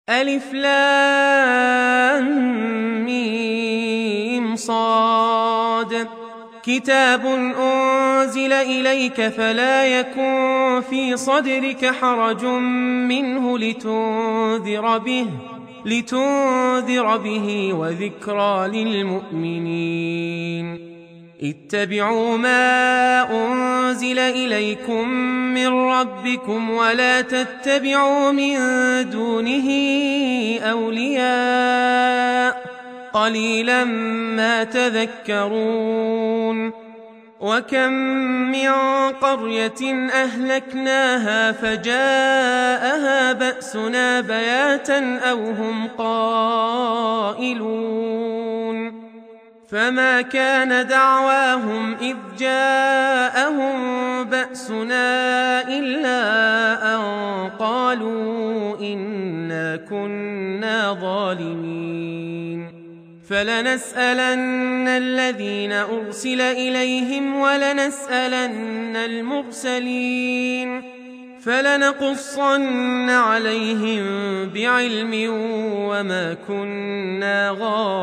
ألف لام ميم صاد كتاب أنزل إليك فلا يكن في صدرك حرج منه لتنذر به وذكرى للمؤمنين اتبعوا ما أنزل إليكم من ربكم ولا تتبعوا من دونه أولياء قليلا ما تذكرون وكم من قرية أهلكناها فجاءها بأسنا بياتا أو هم قائلون فما كان دعواهم إذ جاءهم بأسنا إلا أن قالوا إنا كنا ظالمين فلنسألن الذين أرسل إليهم ولنسألن المرسلين فلنقصن عليهم بعلم وما كنا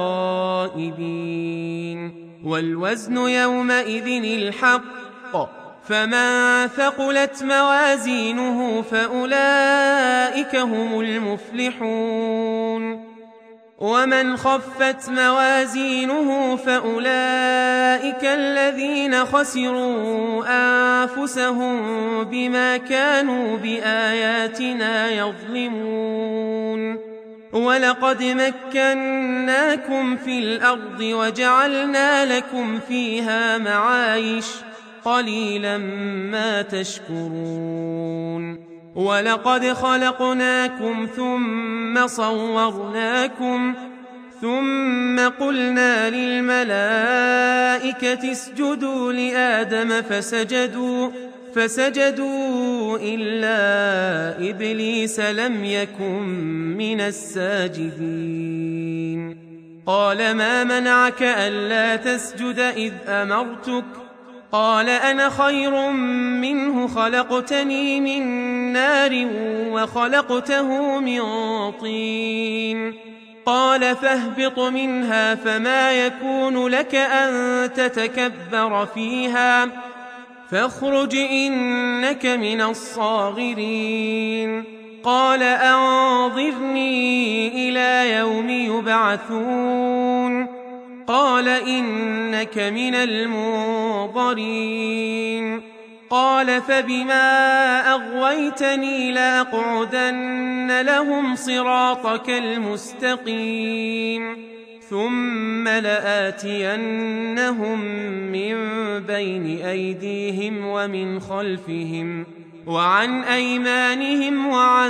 غائبين والوزن يومئذ الحق فمن ثقلت موازينه فأولئك هم المفلحون ومن خفت موازينه فأولئك الذين خسروا أنفسهم بما كانوا بآياتنا يظلمون ولقد مكناكم في الأرض وجعلنا لكم فيها معايش قليلا ما تشكرون ولقد خلقناكم ثم صورناكم ثم قلنا للملائكة اسجدوا لآدم فسجدوا إلا إبليس لم يكن من الساجدين قال ما منعك ألا تسجد إذ أمرتك قال أنا خير منه خلقتني من نار وخلقته من طين قال فاهبط منها فما يكون لك أن تتكبر فيها فاخرج إنك من الصاغرين قال أنظرني إلى يوم يبعثون قال إنك من المنظرين قال فبما أغويتني لأقعدن لهم صراطك المستقيم ثم لآتينهم من بين أيديهم ومن خلفهم وعن أيمانهم وعن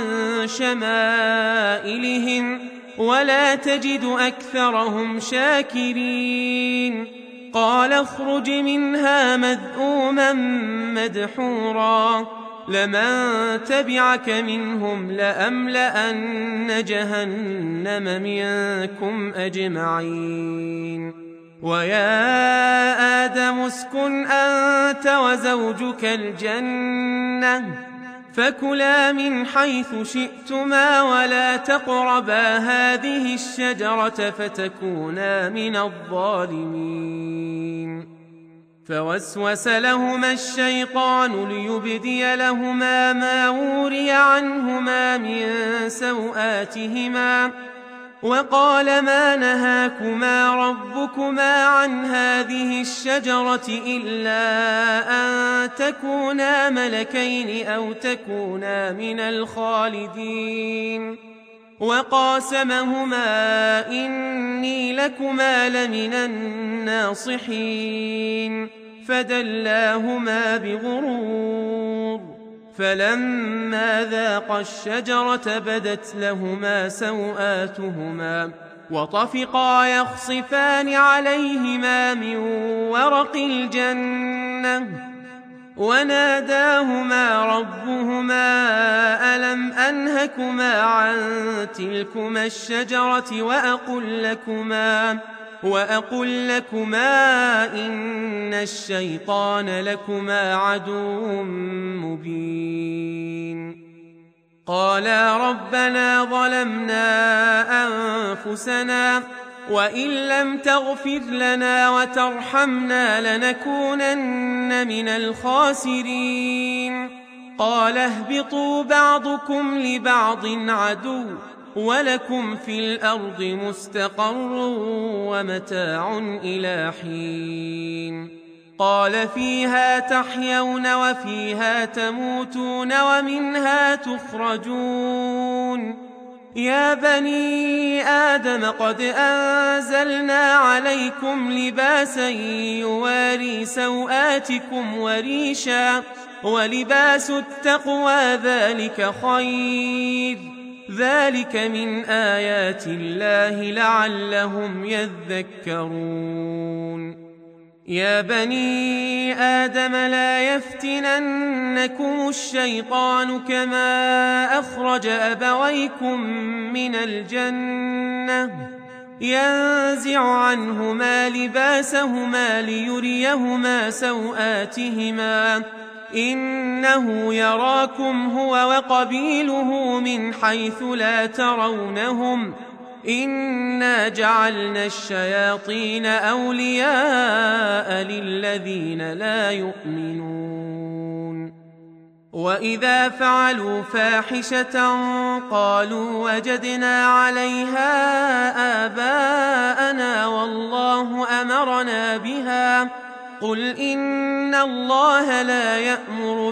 شمائلهم ولا تجد أكثرهم شاكرين قال اخرج منها مذءوما مدحورا لمن تبعك منهم لأملأن جهنم منكم أجمعين ويا آدم اسكن أنت وزوجك الجنة فكلا من حيث شئتما ولا تقربا هذه الشجرة فتكونا من الظالمين فوسوس لهما الشيطان ليبدي لهما ما وري عنهما من سوآتهما وقال ما نهاكما ربكما عن هذه الشجرة إلا أن تكونا ملكين أو تكونا من الخالدين وقاسمهما إني لكما لمن الناصحين فدلاهما بغرور فلما ذاقا الشجرة بدت لهما سوآتهما وطفقا يخصفان عليهما من ورق الجنة وناداهما ربهما ألم أنهكما عن تلكما الشجرة وأقل لكما إن الشيطان لكما عدو مبين قالا ربنا ظلمنا أنفسنا وإن لم تغفر لنا وترحمنا لنكونن من الخاسرين قال اهبطوا بعضكم لبعض عدو ولكم في الأرض مستقر ومتاع إلى حين قال فيها تحيون وفيها تموتون ومنها تخرجون يا بني آدم قد أنزلنا عليكم لباسا يواري سوآتكم وريشا ولباس التقوى ذلك خير ذلك من آيات الله لعلهم يذكرون يا بني آدم لا يفتننكم الشيطان كما أخرج أبويكم من الجنة ينزع عنهما لباسهما ليريهما سوآتهما إنه يراكم هو وقبيله من حيث لا ترونهم إنا جعلنا الشياطين أولياء للذين لا يؤمنون وإذا فعلوا فاحشة قالوا وجدنا عليها آباءنا والله أمرنا بها قل إن الله لا يأمر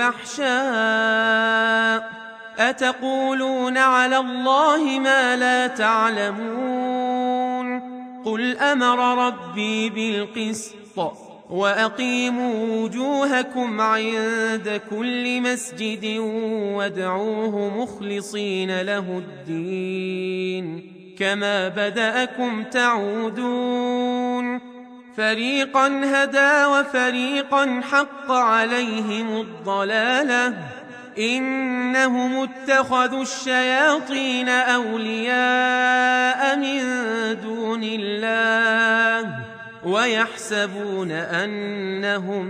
بالفحشاء أتقولون على الله ما لا تعلمون قل أمر ربي بالقسط وأقيموا وجوهكم عند كل مسجد وادعوه مخلصين له الدين كما بدأكم تعودون فريقا هدى وفريقا حق عليهم الضلالة إنهم اتخذوا الشياطين أولياء من دون الله ويحسبون أنهم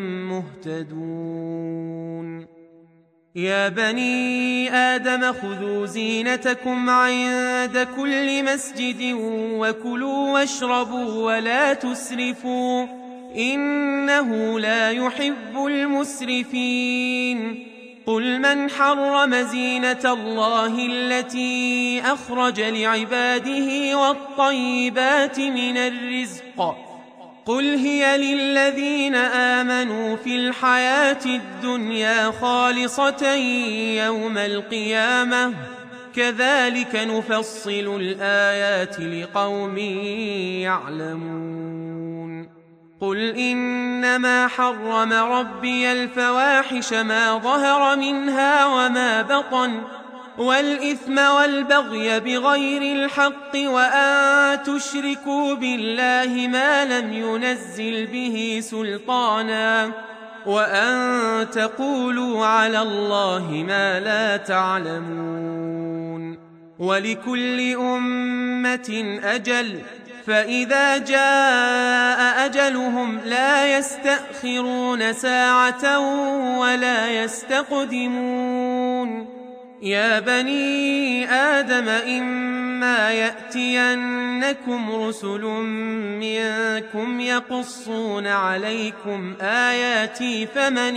مهتدون يا بني آدم خذوا زينتكم عند كل مسجد وكلوا واشربوا ولا تسرفوا إنه لا يحب المسرفين قل من حرم زينة الله التي أخرج لعباده والطيبات من الرزق قل هي للذين آمنوا في الحياة الدنيا خالصة يوم القيامة كذلك نفصل الآيات لقوم يعلمون قل إنما حرم ربي الفواحش ما ظهر منها وما بطن والإثم والبغي بغير الحق وأن تشركوا بالله ما لم ينزل به سلطانا وأن تقولوا على الله ما لا تعلمون ولكل أمة أجل فإذا جاء أجلهم لا يستأخرون ساعة ولا يستقدمون يا بني آدم إما يأتينكم رسل منكم يقصون عليكم آياتي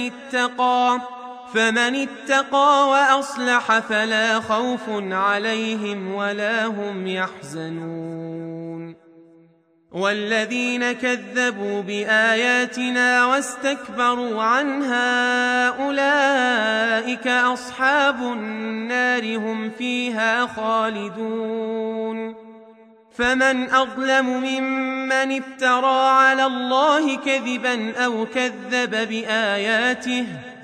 فمن اتقى وأصلح فلا خوف عليهم ولا هم يحزنون والذين كذبوا بآياتنا واستكبروا عنها أولئك أصحاب النار هم فيها خالدون فمن أظلم ممن افترى على الله كذبا أو كذب بآياته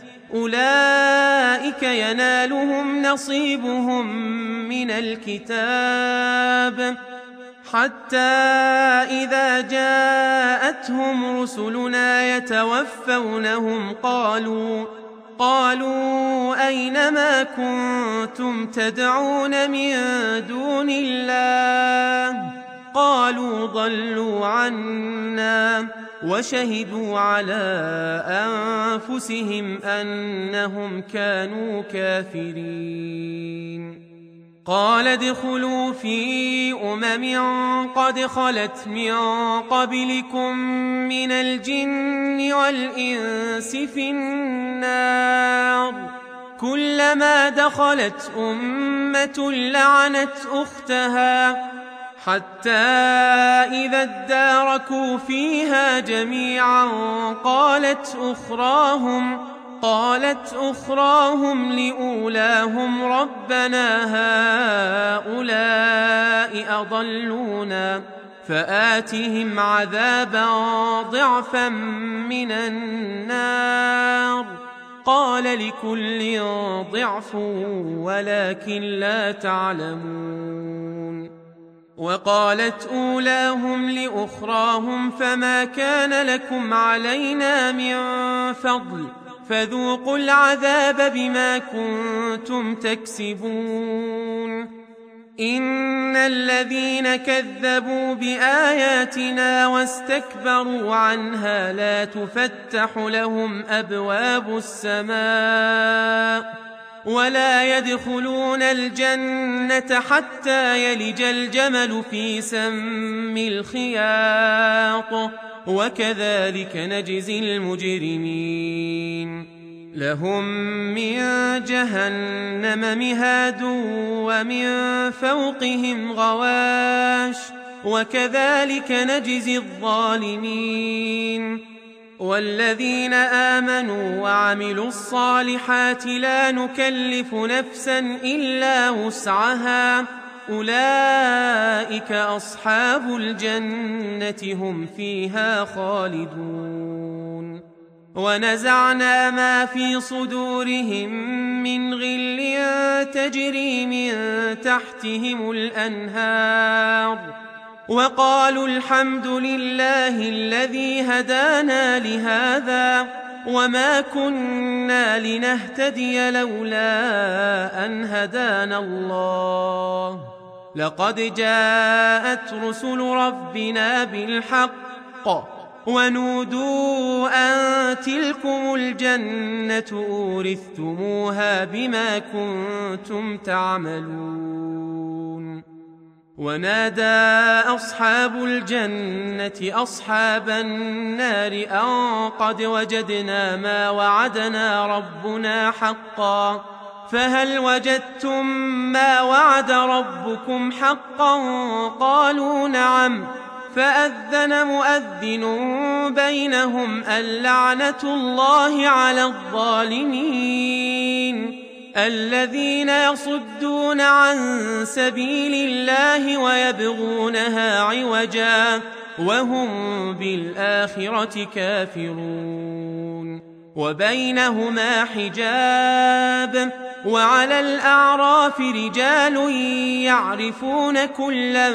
أولئك ينالهم نصيبهم من الكتاب حتى إذا جاءتهم رسلنا يتوفونهم قالوا أين ما كنتم تدعون من دون الله قالوا ضلوا عنا وشهدوا على أنفسهم أنهم كانوا كافرين. قال ادخلوا في قد خلت من قبلكم من الجن والإنس في النار، كلما دخلت أمة لعنت أختها حتى إذا اداركوا فيها جميعا قالت أخراهم لأولاهم ربنا هؤلاء أضلونا فآتهم عذابا ضعفا من النار. قال لكل ضعف ولكن لا تعلمون. وقالت أولاهم لأخراهم فما كان لكم علينا من فضل فذوقوا العذاب بما كنتم تكسبون. إن الذين كذبوا بآياتنا واستكبروا عنها لا تفتح لهم أبواب السماء ولا يدخلون الجنة حتى يلج الجمل في سم الخياط، وكذلك نجزي المجرمين. لهم من جهنم مهاد ومن فوقهم غواش، وكذلك نجزي الظالمين. والذين آمنوا وعملوا الصالحات لا نكلف نفسا إلا وسعها أولئك أصحاب الجنة هم فيها خالدون. ونزعنا ما في صدورهم من غل تجري من تحتهم الأنهار وقالوا الحمد لله الذي هدانا لهذا وما كنا لنهتدي لولا أن هدانا الله لقد جاءت رسل ربنا بالحق ونودوا أن تلكم الجنة أورثتموها بما كنتم تعملون. ونادى أصحاب الجنة أصحاب النار أن قد وجدنا ما وعدنا ربنا حقا فهل وجدتم ما وعد ربكم حقا؟ قالوا نعم. فأذن مؤذن بينهم اللعنة الله على الظالمين الذين يصدون عن سبيل الله ويبغونها عوجا وهم بالآخرة كافرون. وبينهما حجاب وعلى الأعراف رجال يعرفون كلا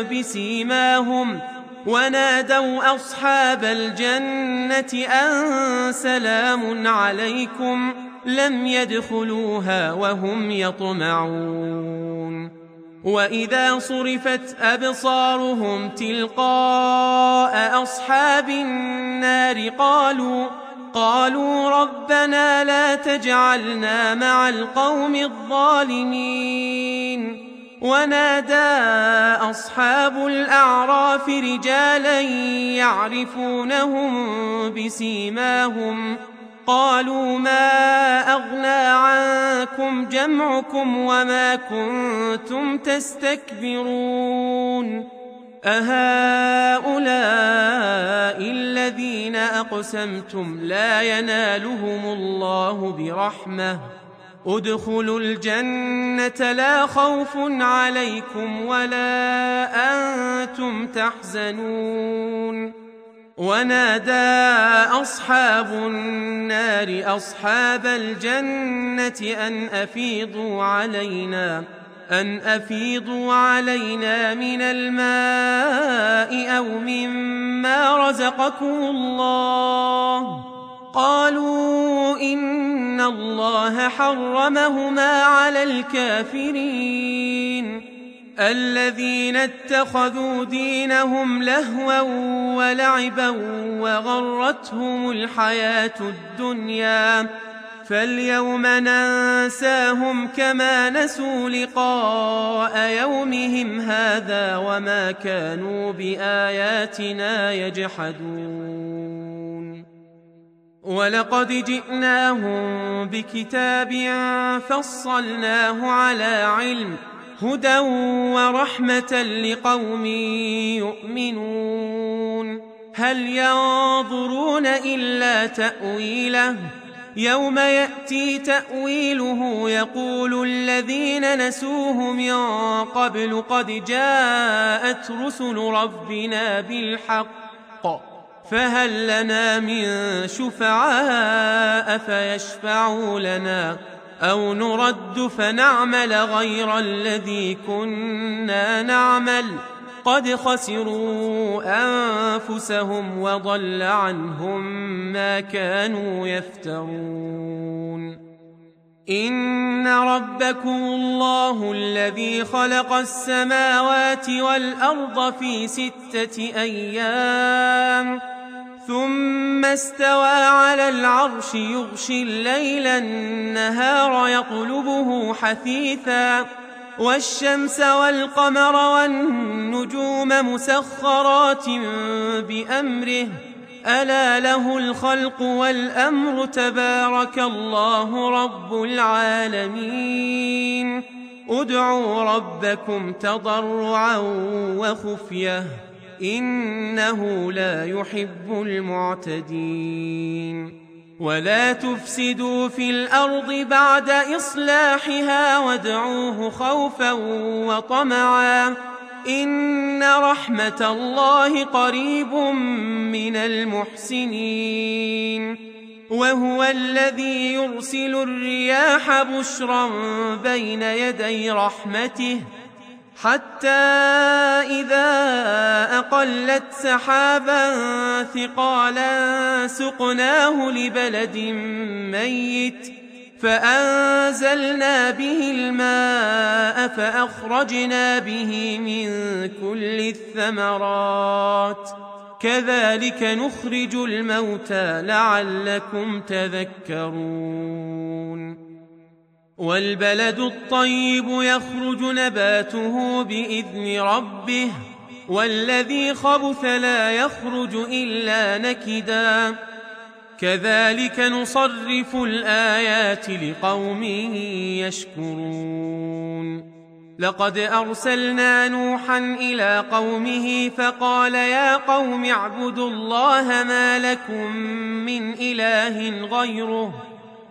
بسيماهم ونادوا أصحاب الجنة أن سلام عليكم لم يدخلوها وهم يطمعون. وإذا صرفت أبصارهم تلقاء أصحاب النار قالوا ربنا لا تجعلنا مع القوم الظالمين. ونادى أصحاب الأعراف رجالا يعرفونهم بسيماهم قالوا ما أغنى عنكم جمعكم وما كنتم تستكبرون أهؤلاء الذين أقسمتم لا ينالهم الله برحمة ادخلوا الجنة لا خوف عليكم ولا أنتم تحزنون. ونادى أصحاب النار أصحاب الجنة أن أفيضوا علينا من الماء أو مما رزقكم الله. قالوا إن الله حرمهما على الكافرين الذين اتخذوا دينهم لهوا ولعبا وغرتهم الحياة الدنيا فاليوم ننساهم كما نسوا لقاء يومهم هذا وما كانوا بآياتنا يجحدون ولقد جئناهم بكتاب فصلناه على علم هدى ورحمة لقوم يؤمنون هل ينظرون إلا تأويله يوم يأتي تأويله يقول الذين نسوه من قبل قد جاءت رسل ربنا بالحق فهل لنا من شفعاء فيشفعوا لنا أو نرد فنعمل غير الذي كنا نعمل قد خسروا أنفسهم وضل عنهم ما كانوا يفترون إن ربكم الله الذي خلق السماوات والأرض في 6 أيام ثم استوى على العرش يغشي الليل النهار يطلبه حثيثا والشمس والقمر والنجوم مسخرات بأمره ألا له الخلق والأمر تبارك الله رب العالمين ادعوا ربكم تضرعا وخفية إنه لا يحب المعتدين ولا تفسدوا في الأرض بعد إصلاحها وادعوه خوفا وطمعا إن رحمة الله قريب من المحسنين وهو الذي يرسل الرياح بشرا بين يدي رحمته حتى إذا أقلت سحابا ثقالا سقناه لبلد ميت فأنزلنا به الماء فأخرجنا به من كل الثمرات كذلك نخرج الموتى لعلكم تذكرون والبلد الطيب يخرج نباته بإذن ربه والذي خبث لا يخرج إلا نكدا كذلك نصرف الآيات لقوم يشكرون لقد أرسلنا نوحا إلى قومه فقال يا قوم اعبدوا الله ما لكم من إله غيره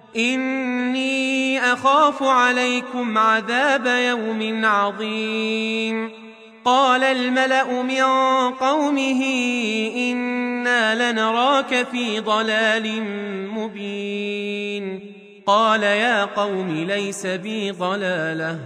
إني أخاف عليكم عذاب يوم عظيم قال الملأ من قومه إنا لنراك في ضلال مبين قال يا قوم ليس بي ضلالة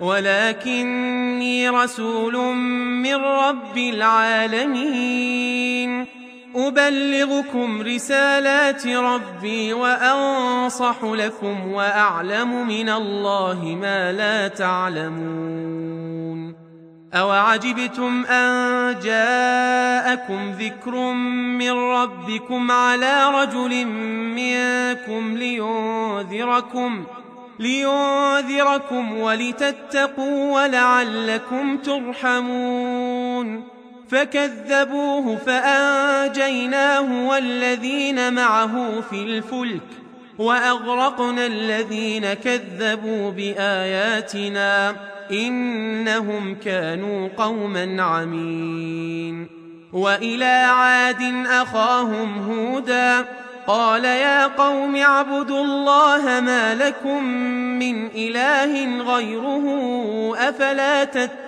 ولكني رسول من رب العالمين أبلغكم رسالات ربي وأنصح لكم وأعلم من الله ما لا تعلمون أوعجبتم أن جاءكم ذكر من ربكم على رجل منكم لينذركم ولتتقوا ولعلكم ترحمون فكذبوه فأنجيناه والذين معه في الفلك وأغرقنا الذين كذبوا بآياتنا إنهم كانوا قوما عمين وإلى عاد أخاهم هودا قال يا قوم اعبدوا الله ما لكم من إله غيره أفلا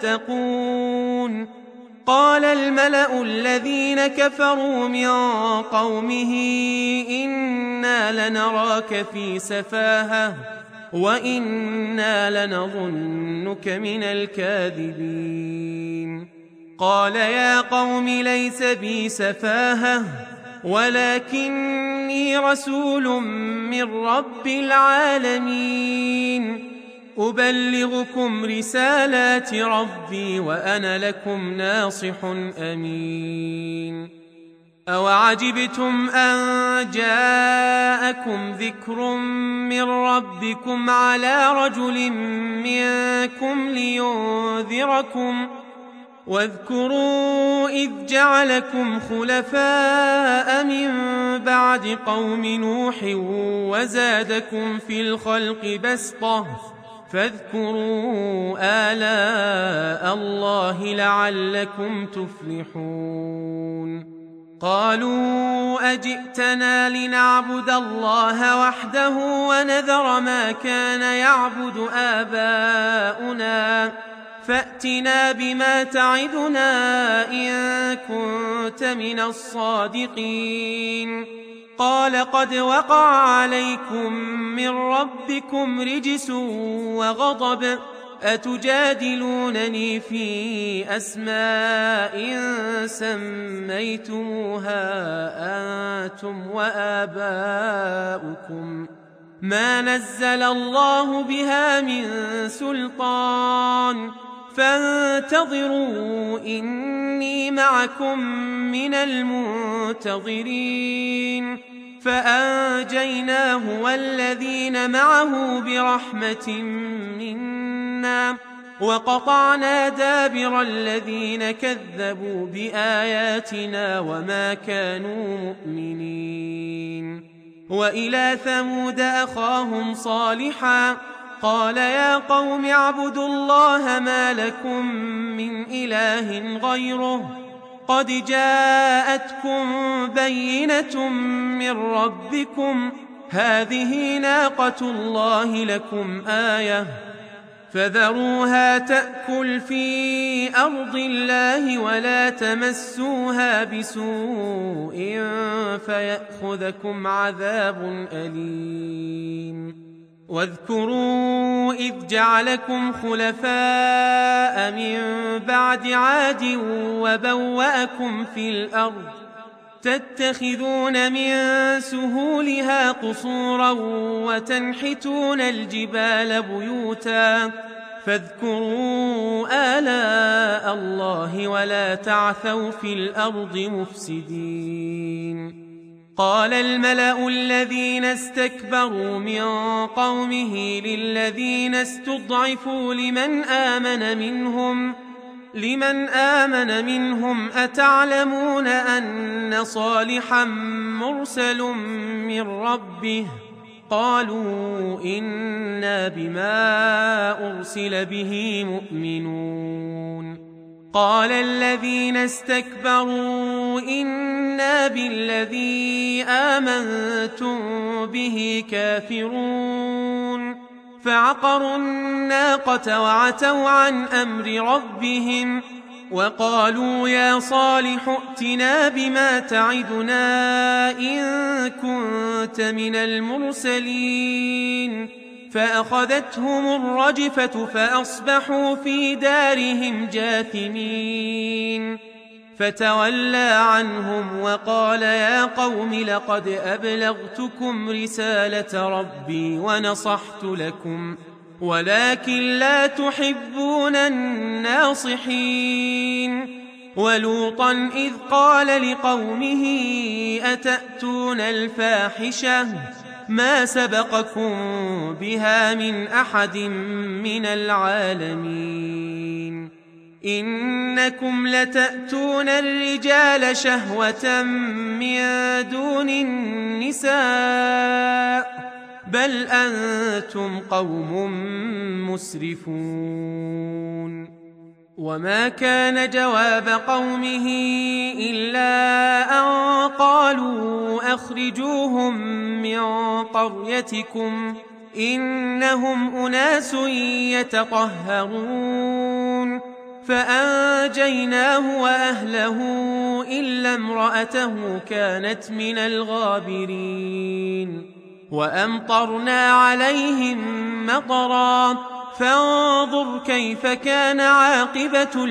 تتقون قال الملأ الذين كفروا من قومه إنا لنراك في سفاهة وإنا لنظنك من الكاذبين قال يا قوم ليس بي سفاهة ولكني رسول من رب العالمين أبلغكم رسالات ربي وأنا لكم ناصح أمين. أوعجبتم أن جاءكم ذكر من ربكم على رجل منكم لينذركم واذكروا إذ جعلكم خلفاء من بعد قوم نوح وزادكم في الخلق بسطة فاذكروا آلاء الله لعلكم تفلحون. قالوا أجئتنا لنعبد الله وحده ونذر ما كان يعبد آباؤنا فأتنا بما تعدنا إن كنت من الصادقين. قال قد وقع عليكم من ربكم رجس وغضب أتجادلونني في أسماء سميتموها أنتم وآباؤكم ما نزل الله بها من سلطان فانتظروا إني معكم من المنتظرين. فأنجيناه والذين معه برحمة منا وقطعنا دابر الذين كذبوا بآياتنا وما كانوا مؤمنين. وإلى ثمود أخاهم صالحا قال يا قوم اعبدوا الله ما لكم من إله غيره قد جاءتكم بينة من ربكم هذه ناقة الله لكم آية فذروها تأكل في أرض الله ولا تمسوها بسوء فيأخذكم عذاب أليم. واذكروا إذ جعلكم خلفاء من بعد عاد وبوأكم في الأرض تتخذون من سهولها قصورا وتنحتون الجبال بيوتا فاذكروا آلاء الله ولا تعثوا في الأرض مفسدين. قال الملأ الذين استكبروا من قومه للذين استضعفوا لمن آمن منهم أتعلمون أن صالحا مرسل من ربه قالوا إنا بما أرسل به مؤمنون. قال الذين استكبروا إنا بالذي آمنتم به كافرون فعقروا الناقة وعتوا عن أمر ربهم وقالوا يا صالح ائتنا بما تعدنا إن كنت من المرسلين. فأخذتهم الرجفة فأصبحوا في دارهم جاثمين. فتولى عنهم وقال يا قوم لقد أبلغتكم رسالة ربي ونصحت لكم ولكن لا تحبون الناصحين. ولوطا إذ قال لقومه أتأتون الفاحشة ما سبقكم بها من أحد من العالمين إنكم لتأتون الرجال شهوة من دون النساء بل أنتم قوم مسرفون. وما كان جواب قومه إلا أن قالوا أخرجوهم من قريتكم إنهم أناس يتطهرون. فأنجيناه وأهله إلا امرأته كانت من الغابرين. وأمطرنا عليهم مطرا فانظر كيف كان عاقبة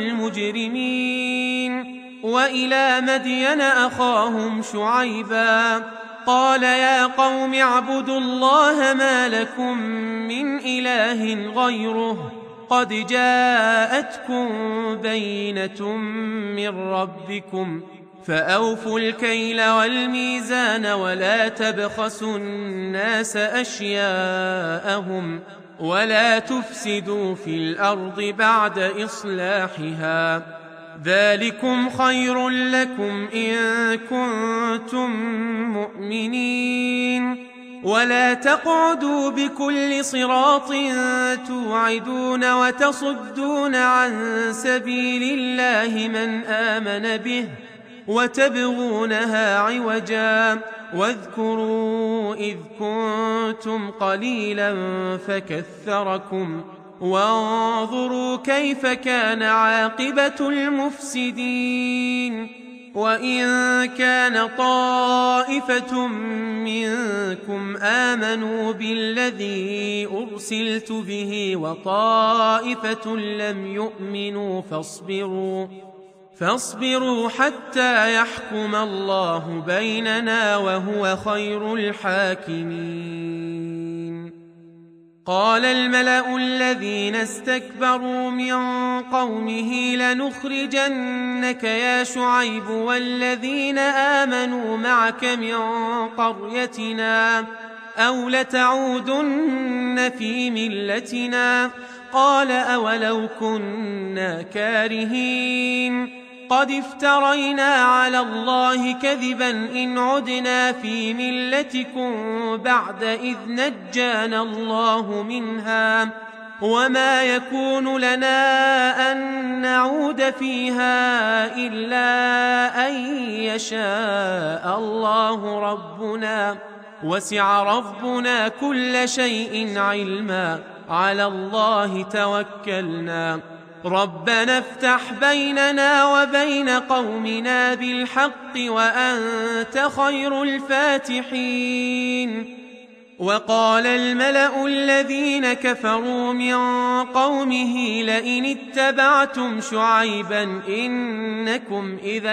المجرمين. وإلى مدين أخاهم شعيبا قال يا قوم اعبدوا الله ما لكم من إله غيره قد جاءتكم بينة من ربكم فأوفوا الكيل والميزان ولا تبخسوا الناس أشياءهم ولا تفسدوا في الأرض بعد إصلاحها ذلكم خير لكم إن كنتم مؤمنين ولا تقعدوا بكل صراط توعدون وتصدون عن سبيل الله من آمن به وتبغونها عوجا واذكروا إذ كنتم قليلا فكثركم وانظروا كيف كان عاقبة المفسدين وإن كان طائفة منكم آمنوا بالذي أرسلت به وطائفة لم يؤمنوا فاصبروا حتى يحكم الله بيننا وهو خير الحاكمين قال الملأ الذين استكبروا من قومه لنخرجنك يا شعيب والذين آمنوا معك من قريتنا أو لتعودن في ملتنا قال أولو كنا كارهين قد افترينا على الله كذبا إن عدنا في ملتكم بعد إذ نجانا الله منها وما يكون لنا أن نعود فيها إلا أن يشاء الله ربنا وسع ربنا كل شيء علما على الله توكلنا ربنا افتح بيننا وبين قومنا بالحق وأنت خير الفاتحين وقال الملأ الذين كفروا من قومه لئن اتبعتم شعيبا إنكم إذا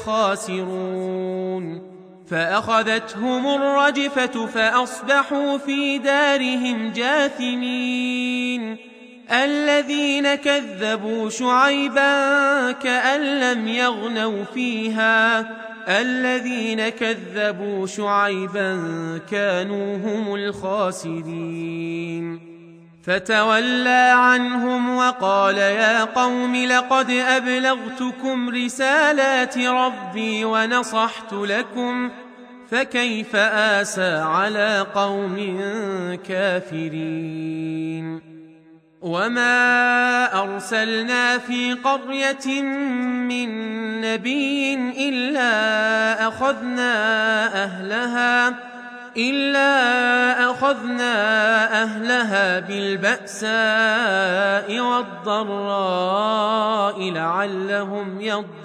لخاسرون فأخذتهم الرجفة فأصبحوا في دارهم جاثمين الذين كذبوا شعيبا كأن لم يغنوا فيها الذين كذبوا شعيبا كانوا هم الخاسرين فتولى عنهم وقال يا قوم لقد أبلغتكم رسالات ربي ونصحت لكم فكيف آسى على قوم كافرين وما أرسلنا في قرية من نبي إلا أخذنا أهلها بالبأساء والضراء لعلهم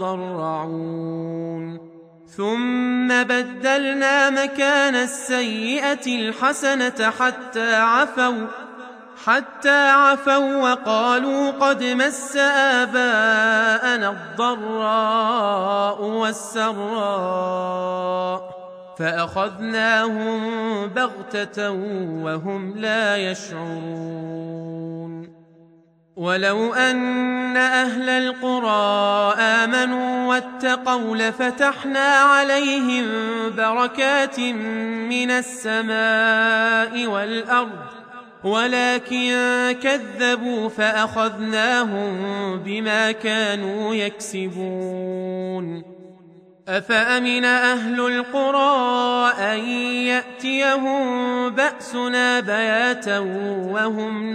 يضرعون ثم بدلنا مكان السيئة الحسنة حتى عفوا وقالوا قد مس آباءنا الضراء والسراء فأخذناهم بغتة وهم لا يشعرون ولو أن أهل القرى آمنوا واتقوا لفتحنا عليهم بركات من السماء والأرض ولكن كذبوا فأخذناهم بما كانوا يكسبون أفأمن أهل القرى أن يأتيهم بأسنا بياتا وهم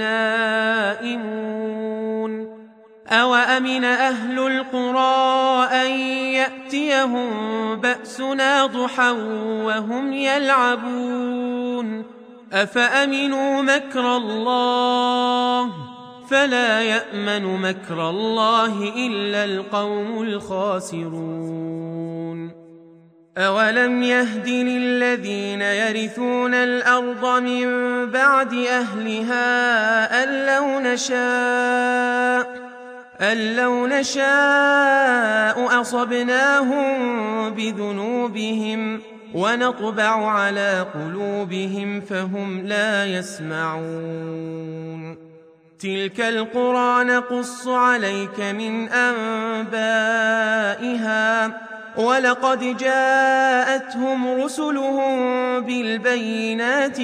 نائمون أوأمن أهل القرى أن يأتيهم بأسنا ضحى وهم يلعبون أفأمنوا مكر الله فلا يأمن مكر الله إلا القوم الخاسرون أولم يهد للذين يرثون الأرض من بعد أهلها أن لو نشاء أصبناهم بذنوبهم ونطبع على قلوبهم فهم لا يسمعون تلك القرى نقص عليك من أنبائها ولقد جاءتهم رسلهم بالبينات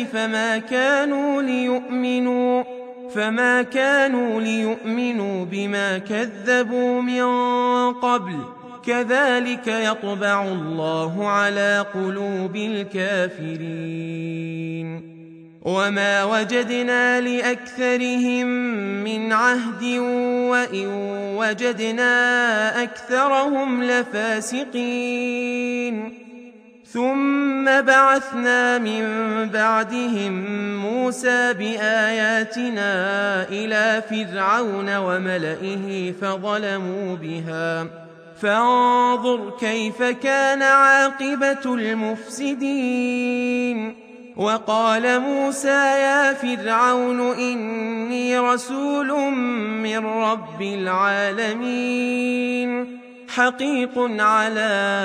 فما كانوا ليؤمنوا بما كذبوا من قبل كذلك يطبع الله على قلوب الكافرين وما وجدنا لأكثرهم من عهد وإن وجدنا أكثرهم لفاسقين ثم بعثنا من بعدهم موسى بآياتنا إلى فرعون وملئه فظلموا بها فانظر كيف كان عاقبة المفسدين وقال موسى يا فرعون إني رسول من رب العالمين حقيق على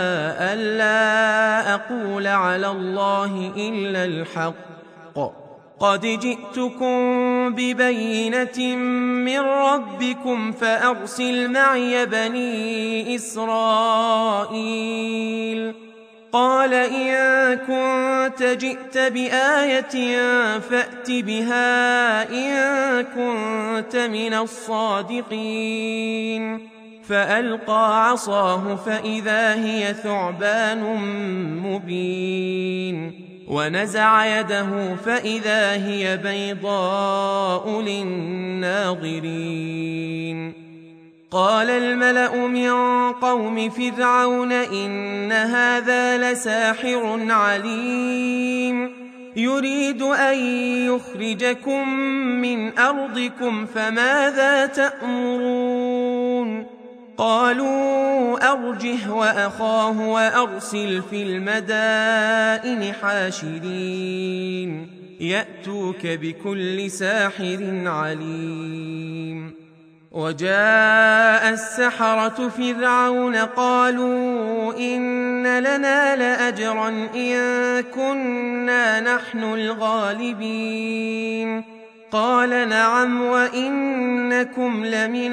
ألا أقول على الله إلا الحق قد جئتكم ببينة من ربكم فأرسل معي بني إسرائيل قال إن كنت جئت بآية فأت بها إن كنت من الصادقين فألقى عصاه فإذا هي ثعبان مبين ونزع يده فإذا هي بيضاء للناظرين قال الملأ من قوم فرعون إن هذا لساحر عليم يريد أن يخرجكم من أرضكم فماذا تأمرون قالوا أرجه وأخاه وأرسل في المدائن حاشرين يأتوك بكل ساحر عليم وجاء السحرة فرعون قالوا إن لنا لأجرا إن كنا نحن الغالبين قال نعم وإنكم لمن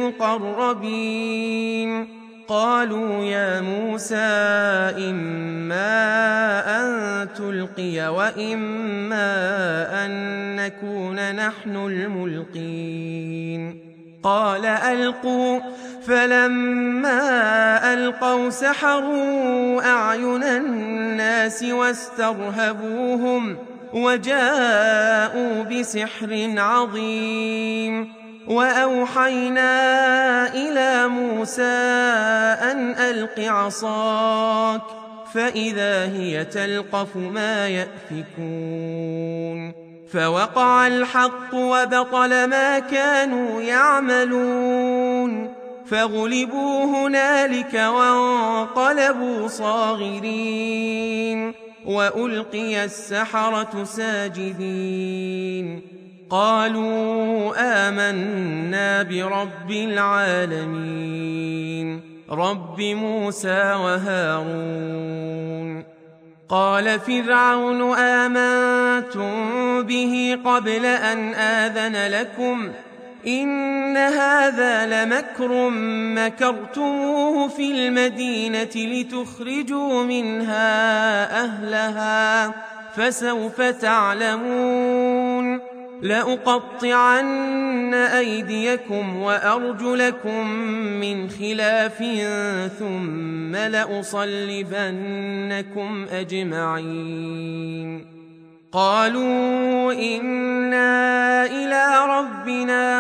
المقربين قالوا يا موسى إما أن تلقي وإما أن نكون نحن الملقين قال ألقوا فلما ألقوا سحروا أعين الناس واسترهبوهم وجاءوا بسحر عظيم وأوحينا إلى موسى أن ألق عصاك فإذا هي تلقف ما يأفكون فوقع الحق وبطل ما كانوا يعملون فغلبوا هنالك وانقلبوا صاغرين وألقي السحرة ساجدين قالوا آمنا برب العالمين رب موسى وهارون قال فرعون آمنتم به قبل أن آذن لكم إن هذا لمكر مكرتموه في المدينة لتخرجوا منها أهلها فسوف تعلمون لأقطعن أيديكم وأرجلكم من خلاف ثم لأصلبنكم أجمعين قالوا إنا إلى ربنا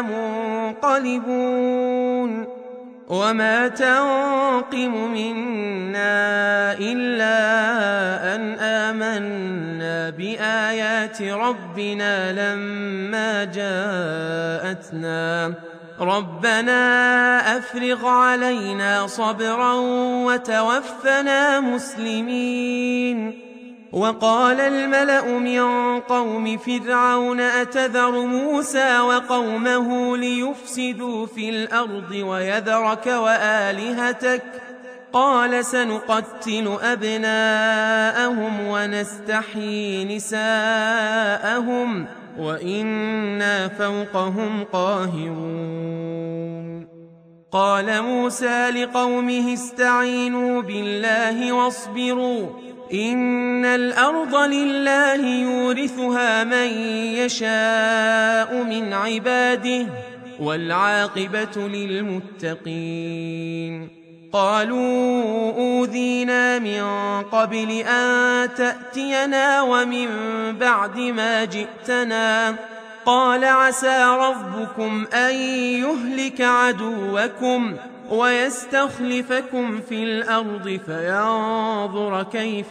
منقلبون وما تنقم منا إلا أن آمنا بآيات ربنا لما جاءتنا ربنا أفرغ علينا صبرا وتوفنا مسلمين وقال الملأ من قوم فرعون أتذر موسى وقومه ليفسدوا في الأرض ويذرك وآلهتك قال سنقتل أبناءهم ونستحيي نساءهم وإنا فوقهم قاهرون. قال موسى لقومه استعينوا بالله واصبروا إن الأرض لله يورثها من يشاء من عباده والعاقبة للمتقين. قالوا أوذينا من قبل أن تأتينا ومن بعد ما جئتنا قال عسى ربكم أن يهلك عدوكم ويستخلفكم في الأرض فينظر كيف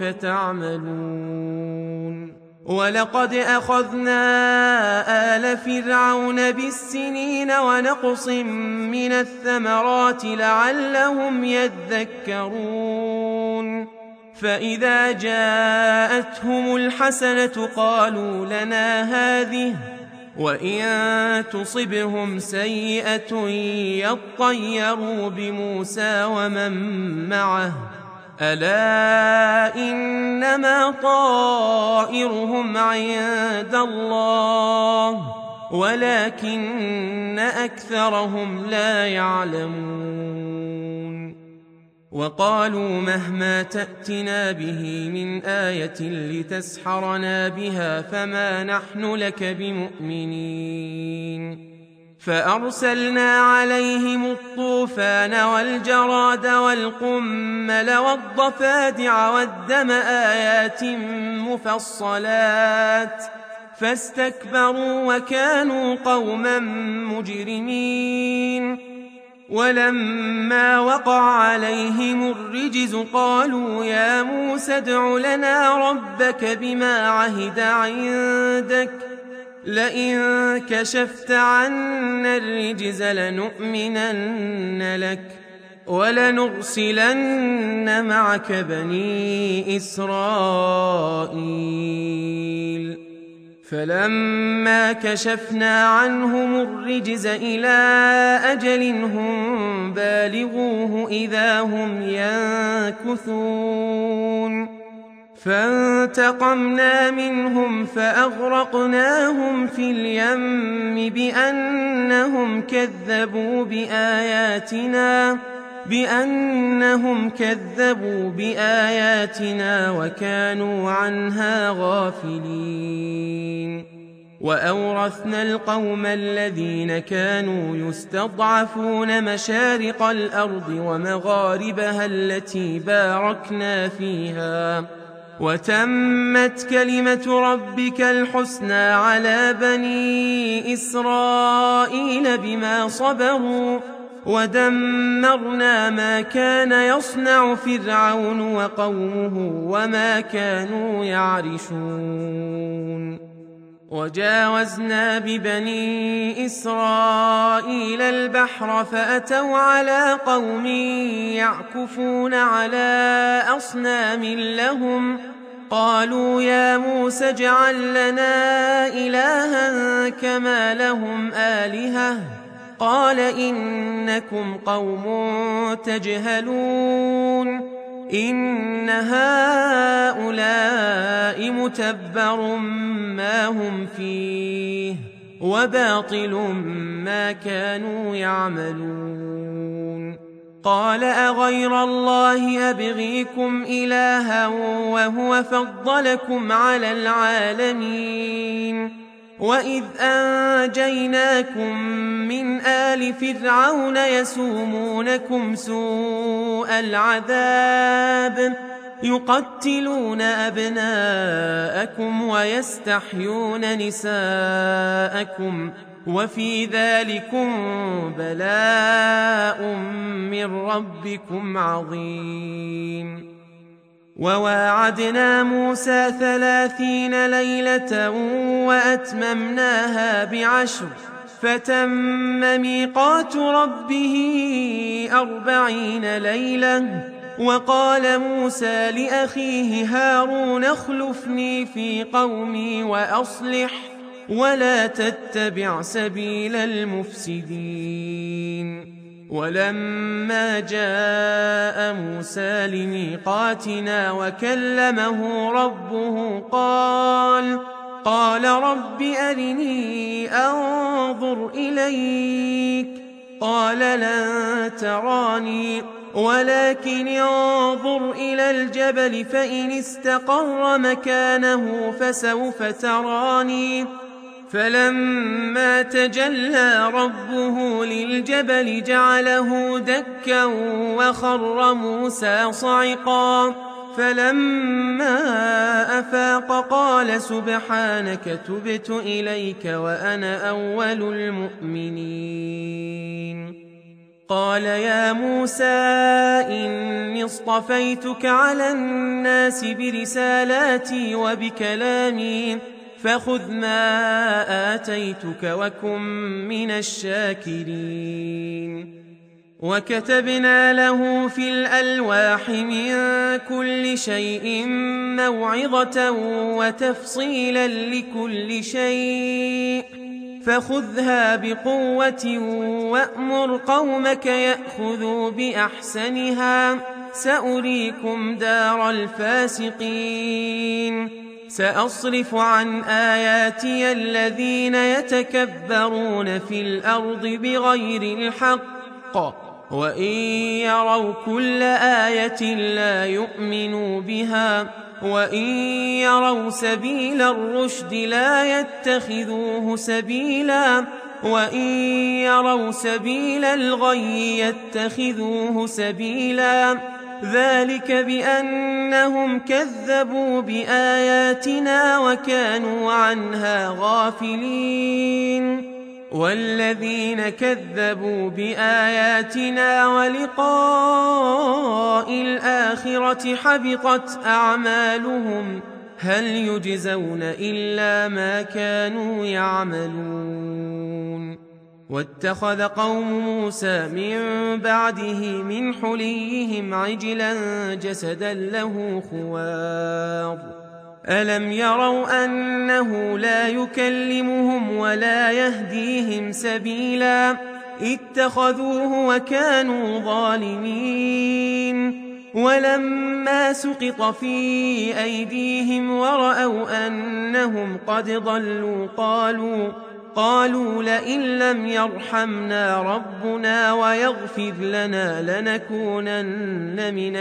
تعملون. ولقد أخذنا آل فرعون بالسنين ونقص من الثمرات لعلهم يذكرون. فإذا جاءتهم الحسنة قالوا لنا هذه وإن تصبهم سيئة يطيروا بموسى ومن معه ألا إنما طائرهم عند الله ولكن أكثرهم لا يعلمون. وقالوا مهما تأتنا به من آية لتسحرنا بها فما نحن لك بمؤمنين. فأرسلنا عليهم الطوفان والجراد والقمل والضفادع والدم آيات مفصلات فاستكبروا وكانوا قوما مجرمين. ولما وقع عليهم الرجز قالوا يا موسى ادع لنا ربك بما عهد عندك لئن كشفت عنا الرجز لنؤمنن لك ولنرسلن معك بني إسرائيل. فلما كشفنا عنهم الرجز إلى أجل هم بالغوه إذا هم ينكثون. فانتقمنا منهم فأغرقناهم في اليم بأنهم كذبوا بآياتنا وكانوا عنها غافلين. وأورثنا القوم الذين كانوا يستضعفون مشارق الأرض ومغاربها التي باركنا فيها وتمت كلمة ربك الحسنى على بني إسرائيل بما صبروا ودمرنا ما كان يصنع فرعون وقومه وما كانوا يعرشون. وجاوزنا ببني إسرائيل البحر فأتوا على قوم يعكفون على أصنام لهم قالوا يا موسى اجعل لنا إلها كما لهم آلهة قال إنكم قوم تجهلون إن هؤلاء متبر ما هم فيه وباطل ما كانوا يعملون. قال أغير الله أبغيكم إلها وهو فضلكم على العالمين وإذ أنجيناكم من آل فرعون يسومونكم سوء العذاب يقتلون أبناءكم ويستحيون نساءكم وفي ذلكم بلاء من ربكم عظيم. وواعدنا موسى 30 ليلة وأتممناها ب10 فتم ميقات ربه 40 ليلة. وقال موسى لأخيه هارون اخلفني في قومي وأصلح ولا تتبع سبيل المفسدين. ولما جاء موسى لميقاتنا وكلمه ربه قال رب أرني أنظر إليك قال لن تراني ولكن انظر إلى الجبل فإن استقر مكانه فسوف تراني فلما تجلى ربه للجبل جعله دكا وخر موسى صعقا فلما أفاق قال سبحانك تبت إليك وأنا أول المؤمنين قال يا موسى إني اصطفيتك على الناس برسالاتي وبكلامي فخذ ما آتيتك وكن من الشاكرين وكتبنا له في الألواح من كل شيء موعظة وتفصيلا لكل شيء فخذها بقوة وأمر قومك يأخذوا بأحسنها سأريكم دار الفاسقين سأصرف عن آياتي الذين يتكبرون في الأرض بغير الحق وإن يروا كل آية لا يؤمنوا بها وإن يروا سبيل الرشد لا يتخذوه سبيلا وإن يروا سبيل الغي يتخذوه سبيلا ذلك بأنهم كذبوا بآياتنا وكانوا عنها غافلين والذين كذبوا بآياتنا ولقاء الآخرة حبطت أعمالهم هل يجزون إلا ما كانوا يعملون واتخذ قوم موسى من بعده من حليهم عجلا جسدا له خوار ألم يروا أنه لا يكلمهم ولا يهديهم سبيلا اتخذوه وكانوا ظالمين ولما سقط في أيديهم ورأوا أنهم قد ضلوا قالوا لئن لم يرحمنا ربنا ويغفر لنا لنكونن من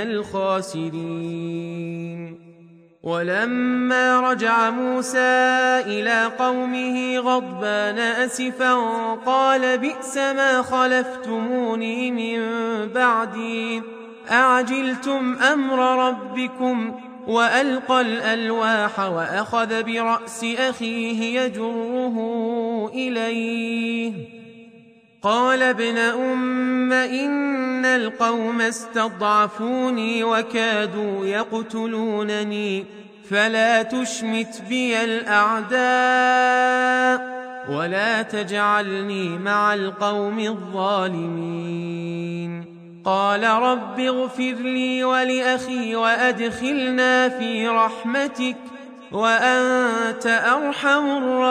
الخاسرين ولما رجع موسى إلى قومه غضبان أسفا قال بئس ما خلفتموني من بعدي أعجلتم أمر ربكم وألقى الألواح وأخذ برأس أخيه يجره إليه قال ابن أم إن القوم استضعفوني وكادوا يقتلونني فلا تشمت بي الأعداء ولا تجعلني مع القوم الظالمين قال رب اغفر لي ولأخي وأدخلنا في رحمتك وأنت أرحم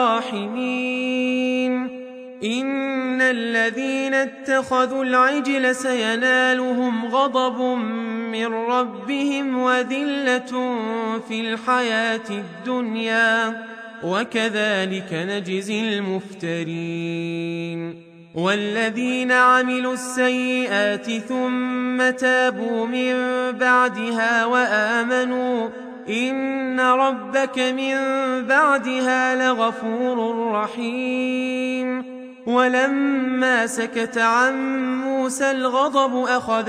الراحمين إن الذين اتخذوا العجل سينالهم غضب من ربهم وذلة في الحياة الدنيا وكذلك نجزي المفترين والذين عملوا السيئات ثم تابوا من بعدها وآمنوا إن ربك من بعدها لغفور رحيم ولما سكت عن موسى الغضب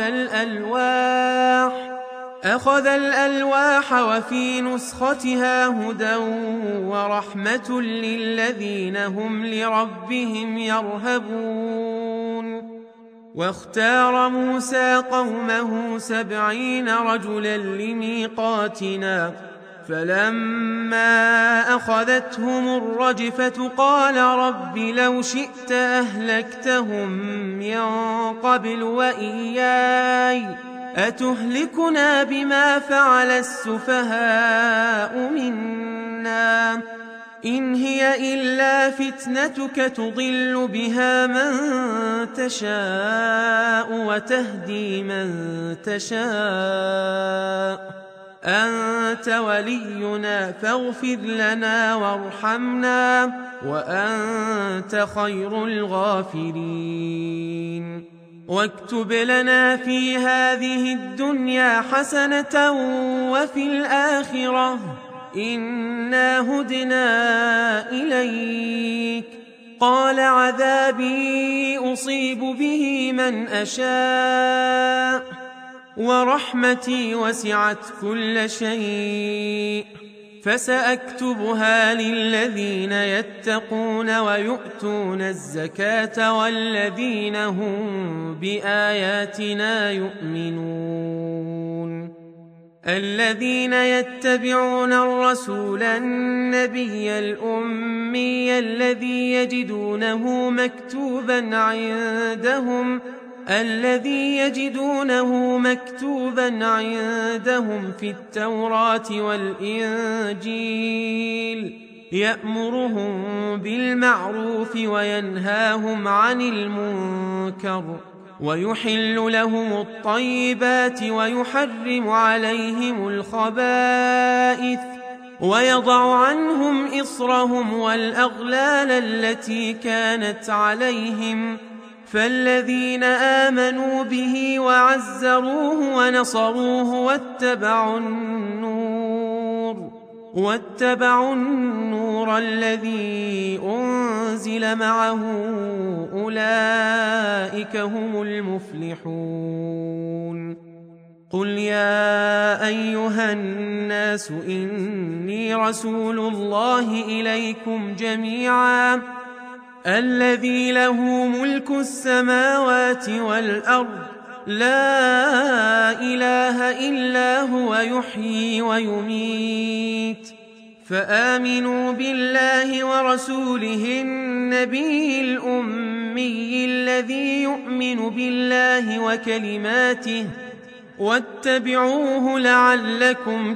أخذ الألواح وفي نسختها هدى ورحمة للذين هم لربهم يرهبون واختار موسى قومه 70 رجلا لميقاتنا فلما أخذتهم الرجفة قال رب لو شئت أهلكتهم من قبل وإياي أتهلكنا بما فعل السفهاء منا إن هي إلا فتنتك تضل بها من تشاء وتهدي من تشاء، أنت ولينا فاغفر لنا وارحمنا وأنت خير الغافرين. واكتب لنا في هذه الدنيا حسنة وفي الآخرة إنا هدنا إليك. قال عذابي أصيب به من أشاء ورحمتي وسعت كل شيء، فسأكتبها للذين يتقون ويؤتون الزكاة والذين هم بآياتنا يؤمنون. الذين يتبعون الرسول النبي الأمي الذي يجدونه مكتوبا عندهم في التوراة والإنجيل، يأمرهم بالمعروف وينهاهم عن المنكر، ويحل لهم الطيبات ويحرم عليهم الخبائث، ويضع عنهم إصرهم والأغلال التي كانت عليهم. فالذين آمنوا به وعزروه ونصروه واتبعوا النور الذي أنزل معه أولئك هم المفلحون. قل يا أيها الناس إني رسول الله إليكم جميعا الذي له ملك السماوات والأرض، لا إله إلا هو يحيي ويميت، فآمنوا بالله ورسوله النبي الأمي الذي يؤمن بالله وكلماته، واتبعوه لعلكم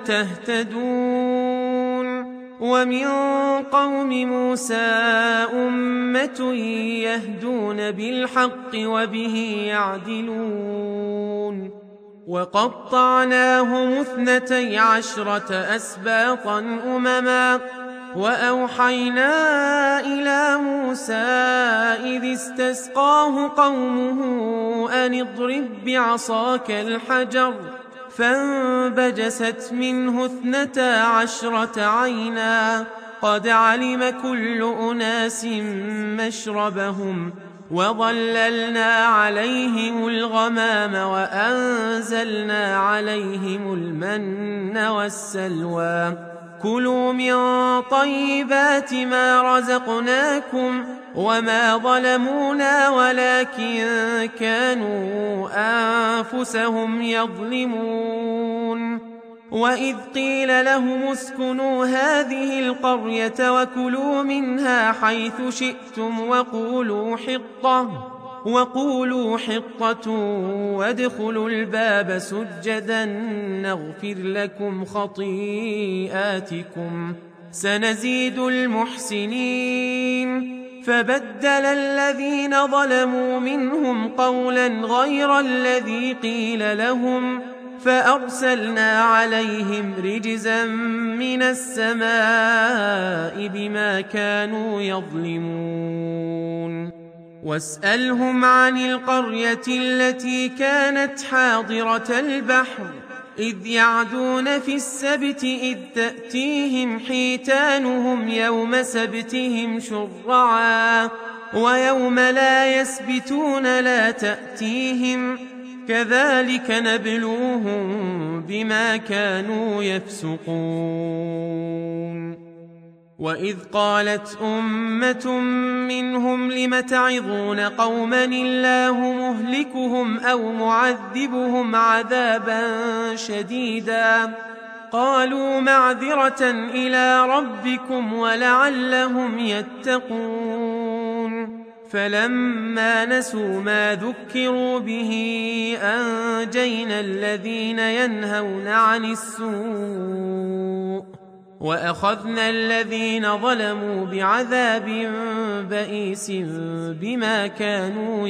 تهتدون. ومن قوم موسى أمة يهدون بالحق وبه يعدلون. وقطعناهم 12 أسباطا أمما، وأوحينا إلى موسى إذ استسقاه قومه أن اضرب بعصاك الحجر، فانبجست منه 12 عينا، قد علم كل أناس مشربهم، وظللنا عليهم الغمام وأنزلنا عليهم المن والسلوى، كلوا من طيبات ما رزقناكم، وما ظلمونا ولكن كانوا أنفسهم يظلمون. وإذ قيل لهم اسكنوا هذه القرية وكلوا منها حيث شئتم وقولوا حطة وادخلوا الباب سجدا نغفر لكم خطيئاتكم سنزيد المحسنين. فبدل الذين ظلموا منهم قولا غير الذي قيل لهم، فأرسلنا عليهم رجزا من السماء بما كانوا يظلمون. واسألهم عن القرية التي كانت حاضرة البحر إذ يعدون في السبت إذ تأتيهم حيتانهم يوم سبتهم شرعا، ويوم لا يسبتون لا تأتيهم، كذلك نبلوهم بما كانوا يفسقون. وإذ قالت أمة منهم لم تعظون قوما الله مهلكهم أو معذبهم عذابا شديدا، قالوا معذرة إلى ربكم ولعلهم يتقون. فلما نسوا ما ذكروا به أنجينا الذين ينهون عن السوء وأخذنا الذين ظلموا بعذاب بئيس بما كانوا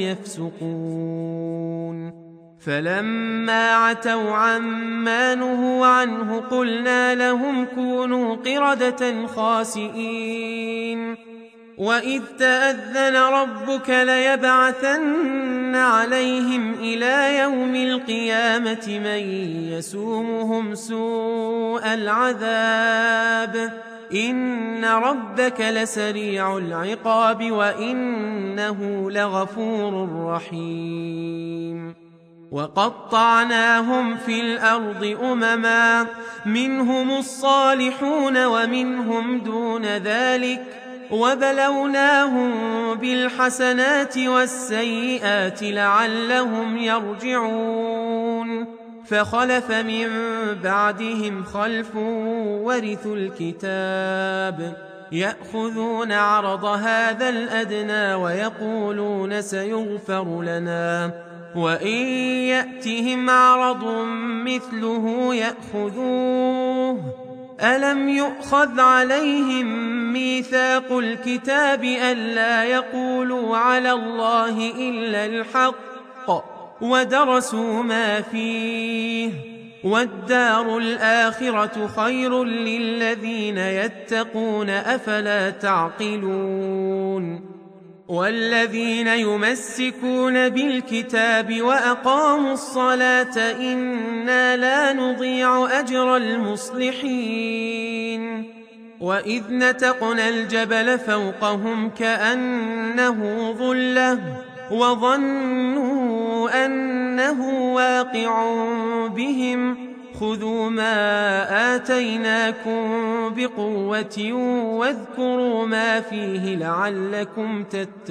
يفسقون فلما عتوا عما نهوا عنه قلنا لهم كونوا قردة خاسئين وإذ تأذن ربك ليبعثن عليهم إلى يوم القيامة من يسومهم سوء العذاب إن ربك لسريع العقاب وإنه لغفور رحيم وقطعناهم في الأرض أمما منهم الصالحون ومنهم دون ذلك وبلوناهم بالحسنات والسيئات لعلهم يرجعون فخلف من بعدهم خلف ورثوا الكتاب يأخذون عرض هذا الأدنى ويقولون سيغفر لنا وإن يأتهم عرض مثله يأخذوه ألم يؤخذ عليهم ميثاق الكتاب ألا يقولوا على الله إلا الحق ودرسوا ما فيه والدار الآخرة خير للذين يتقون أفلا تعقلون والذين يمسكون بالكتاب وأقاموا الصلاة إنا لا نضيع أجر المصلحين وإذ نتقنا الجبل فوقهم كأنه ظلة وظنوا أنه واقع بهم خذوا ما آتيناكم بقوة واذكروا ما فيه لعلكم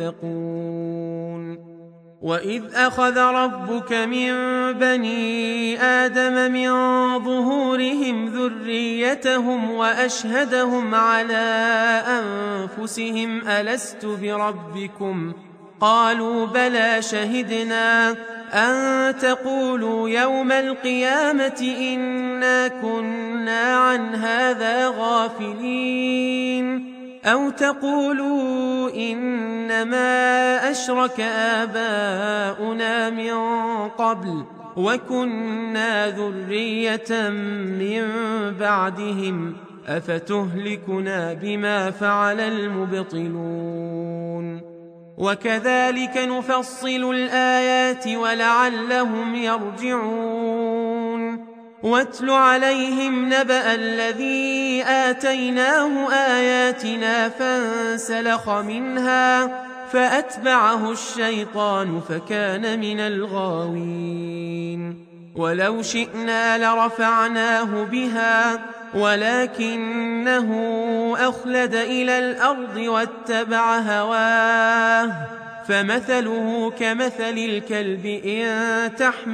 تتقون وإذ أخذ ربك من بني آدم من ظهورهم ذريتهم وأشهدهم على أنفسهم ألست بربكم قالوا بلى شهدنا أن تقولوا يوم القيامة إنا كنا عن هذا غافلين أو تقولوا إنما أشرك آباؤنا من قبل وكنا ذرية من بعدهم أفتهلكنا بما فعل المبطلون وكذلك نفصل الآيات ولعلهم يرجعون واتل عليهم نبأ الذي آتيناه آياتنا فانسلخ منها فأتبعه الشيطان فكان من الغاوين ولو شئنا لرفعناه بها ولكنه أخلد إلى الأرض واتبع هواه فمثله كمثل الكلب إن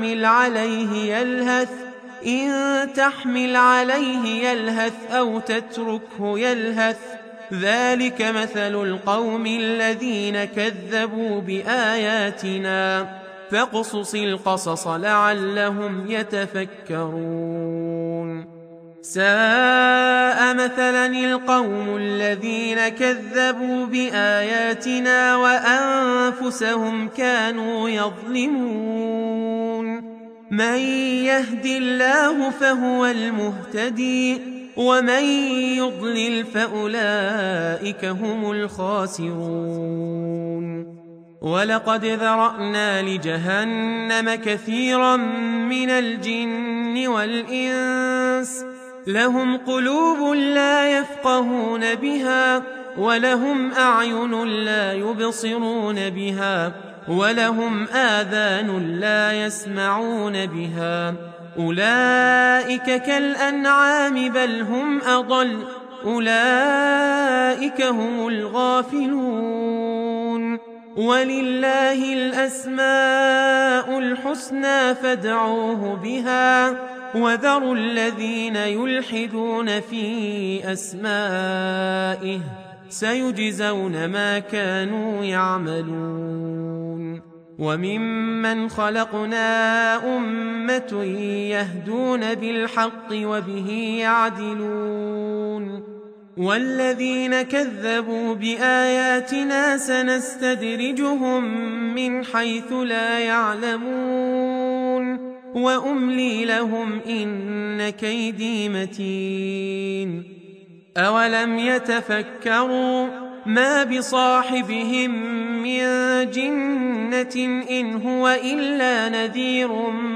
تحمل عليه يلهث أو تتركه يلهث ذلك مثل القوم الذين كذبوا بآياتنا فاقصص القصص لعلهم يتفكرون ساء مثلا القوم الذين كذبوا بآياتنا وأنفسهم كانوا يظلمون من يهد الله فهو المهتدي ومن يضلل فأولئك هم الخاسرون ولقد ذرأنا لجهنم كثيرا من الجن والإنس لهم قلوب لا يفقهون بها ولهم أعين لا يبصرون بها ولهم آذان لا يسمعون بها أولئك كالأنعام بل هم أضل أولئك هم الغافلون ولله الأسماء الحسنى فادعوه بها وذروا الذين يلحدون في أسمائه سيجزون ما كانوا يعملون وممن خلقنا أمة يهدون بالحق وبه يعدلون والذين كذبوا بآياتنا سنستدرجهم من حيث لا يعلمون وأملي لهم إن كيدي متين أولم يتفكروا ما بصاحبهم من جنة إن هو إلا نذير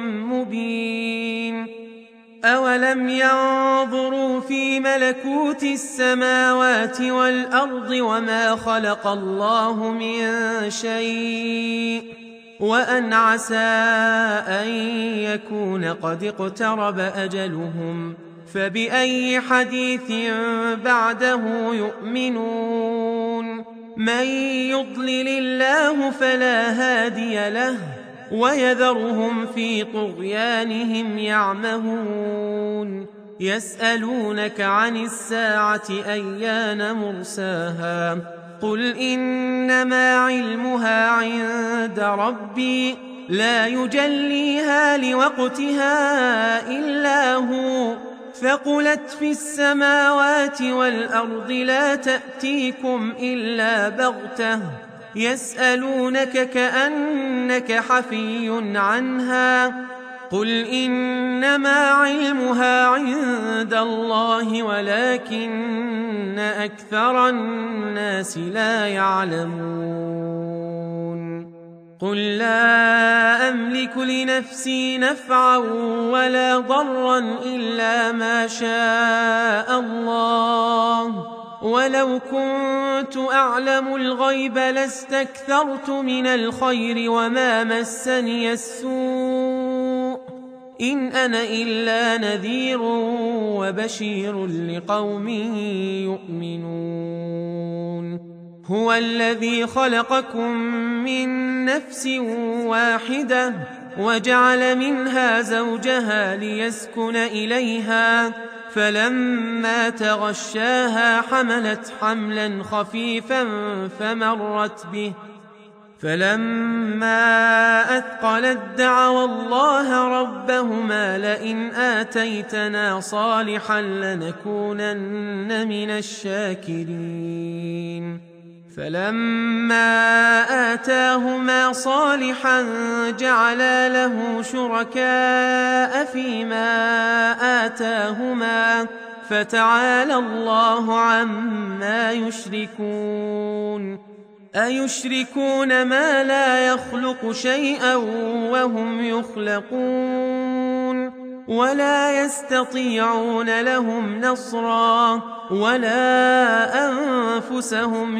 مبين أولم ينظروا في ملكوت السماوات والأرض وما خلق الله من شيء وأن عسى أن يكون قد اقترب أجلهم فبأي حديث بعده يؤمنون من يضلل الله فلا هادي له ويذرهم في طغيانهم يعمهون يسألونك عن الساعة أيان مرساها قل إنما علمها عند ربي لا يجليها لوقتها إلا هو ثقلت في السماوات والأرض لا تأتيكم إلا بغتة يسألونك كأنك حفي عنها قل إنما علمها عند الله ولكن أكثر الناس لا يعلمون قل لا أملك لنفسي نفعا ولا ضرا إلا ما شاء الله ولو كنت أعلم الغيب لاستكثرت من الخير وما مسني السوء إن أنا إلا نذير وبشير لقوم يؤمنون هو الذي خلقكم من نفس واحدة وجعل منها زوجها ليسكن إليها فلما تغشاها حملت حملا خفيفا فمرت به فلما أثقلت دعوا الله ربهما لئن آتيتنا صالحا لنكونن من الشاكرين فلما آتاهما صالحا جعلا له شركاء فيما آتاهما فتعالى الله عما يشركون أيشركون ما لا يخلق شيئا وهم يخلقون ولا يستطيعون لهم نصرا ولا أنفسهم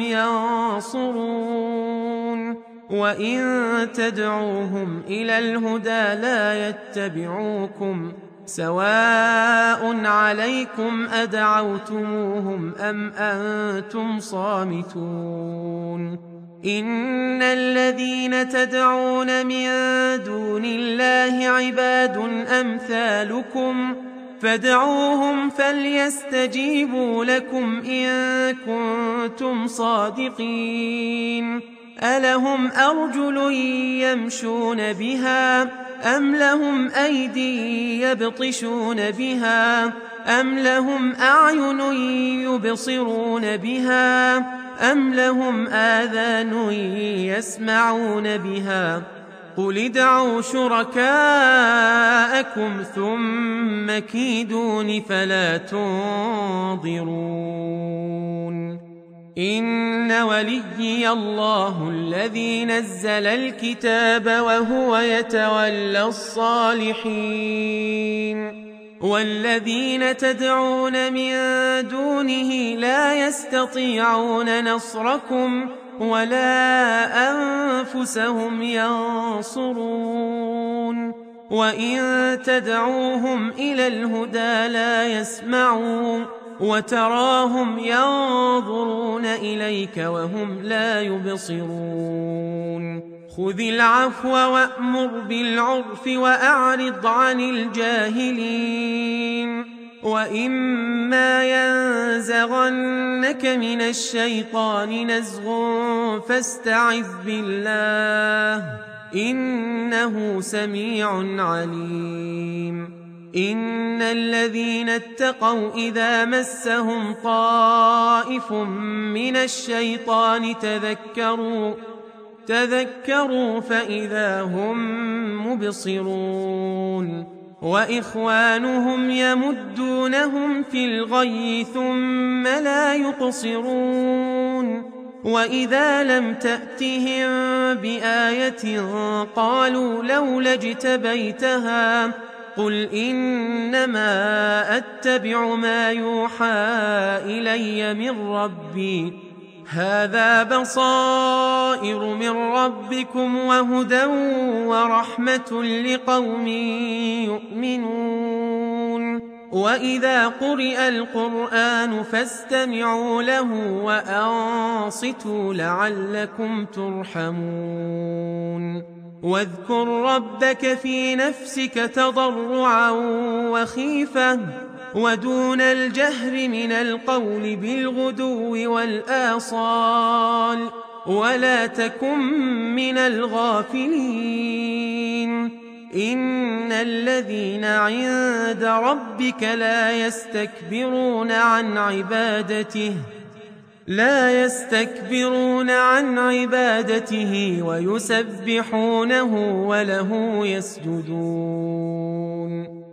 ينصرون وإن تدعوهم إلى الهدى لا يتبعوكم سواء عليكم أدعوتموهم أم أنتم صامتون إن الذين تدعون من دون الله عباد أمثالكم فادعوهم فليستجيبوا لكم إن كنتم صادقين ألهم أرجل يمشون بها أم لهم أيدي يبطشون بها أم لهم أعين يبصرون بها أم لهم آذان يسمعون بها قل ادعوا شركاءكم ثم كيدون فلا تنظرون إن وليي الله الذي نزل الكتاب وهو يتولى الصالحين والذين تدعون من دونه لا يستطيعون نصركم ولا أنفسهم ينصرون وإن تدعوهم إلى الهدى لا يسمعون وتراهم ينظرون إليك وهم لا يبصرون خذ العفو وأمر بالعرف وأعرض عن الجاهلين وإما ينزغنك من الشيطان نزغ فاستعذ بالله إنه سميع عليم إن الذين اتقوا إذا مسهم طائف من الشيطان تذكروا فإذا هم مبصرون وإخوانهم يمدونهم في الغي ثم لا يقصرون وإذا لم تأتهم بآية قالوا لولا اجتبيتها قل إنما أتبع ما يوحى إلي من ربي هذا بصائر من ربكم وهدى ورحمة لقوم يؤمنون وإذا قرئ القرآن فاستمعوا له وأنصتوا لعلكم ترحمون واذكر ربك في نفسك تضرعا وخيفة ودون الجهر من القول بالغدو والآصال ولا تكن من الغافلين إن الذين عند ربك لا يستكبرون عن عبادته ويسبحونه وله يسجدون